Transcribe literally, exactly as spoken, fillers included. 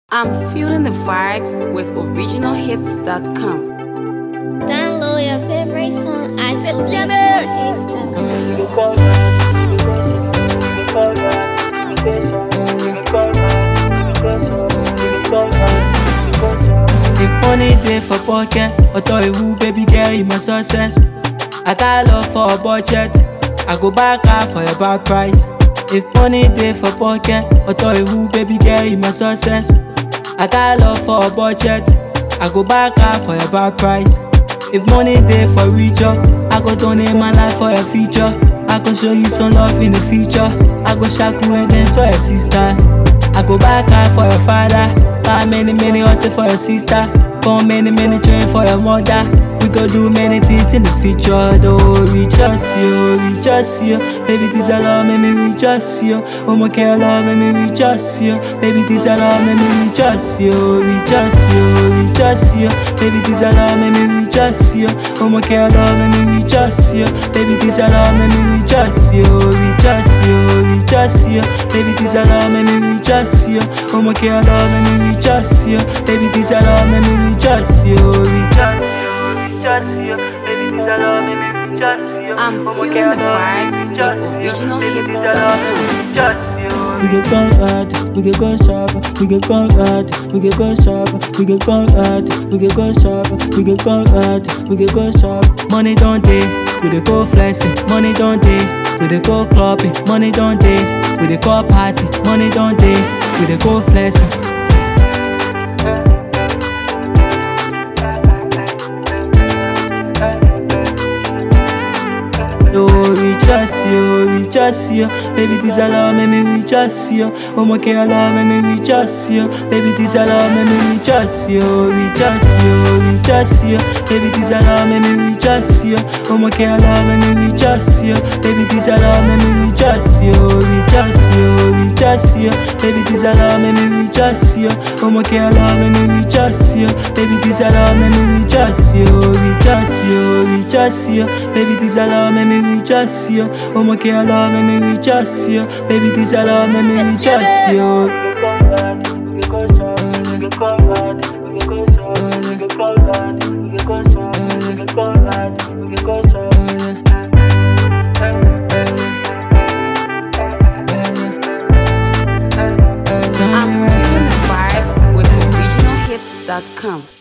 I'm feeling the vibes with original hits dot com. Download your favorite song at original hits dot com. If money dey for pocket, auto ewu baby girl you my success. I got love for a budget, I go buy car for your bad price. If money dey for pocket, auto ewu baby girl you my success. I got love for a budget, I go buy car for your bad price. If money dey for richer, I go donate my life for your future. I go show you some love in the future. I go shaku and dance for your sister. I go buy car for your father. Buy many many hustle for your sister. Come many many train for your mother. We go do many things in the future. Though we just you, we just you. Baby this a love, make me we just you. Oh my care love, make me we just you. Baby this a love, make me we just you, we just you, we just you. Baby this a love, make me we just you. Oh my care love, make me we just you. Baby this a love, make me we just you, we just you, we just you. Baby this a love, make me we just you. Oh my care love, make me we just you. Baby this a love, make me we just you, we just you. Just you, baby, this a love, baby, we just you. I'm feeling the vibes with original hits dot com. We get go hard, we get go sharp, we get go hard, we get go sharp, we get go hard, we get go sharp, we get go hard, we get go sharp. Money don't day, we dey go flexing. Money don't day, we dey go clubbing. Money don't day, we dey go party. Money don't day, we dey go flexing. Oh, we just you, we just you. Baby, this a love, make me we just you. Oh my care love, make me we just you. Baby, this a love, make me we just you, we just you, we just you. Baby, this a love, make me we just you. Oh my care love, make me we just you. Baby, this a love, make me we just you, we just you, we just you. Baby, this a love, make me we just you. Oh my care love, make me we just you. Baby, this a love, make me we just you, we just you, we just you. Baby, this a love, make me we just you. Oh my care love, make me we just you. Baby, this a love, make me we just you. I'm feeling the vibes with original hits dot com.